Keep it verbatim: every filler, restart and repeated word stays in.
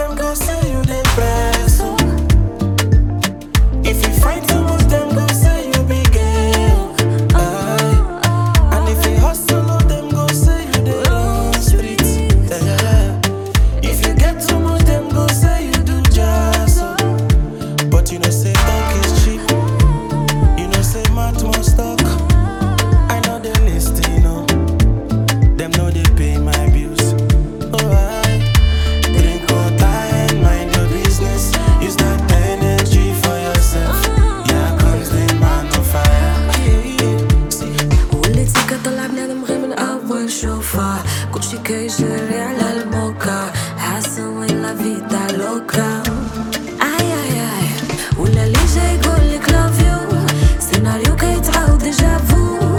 them go say you dey press. Oh. If you fight too much, them go say you be gay. Oh. Aye. And if you hustle, oh, them go say you dey run street. Yeah. If you get too much, them go say you do jazz. Oh. But you know say talk is cheap. You know say mouth must talk. I know they listen, oh. Them know they pay my bills. Oh, I drink water and mind your business. Use that energy for yourself. Yeah, comes the man on fire. وليتي كطلع بنادم غير من أول شوفة كلشي كيجري على الموكا حاسة وين لا فيدا لوكا آي آي آي ولا اللي جاي يقولك لاف يو سيناريو كيتعاود ديجافو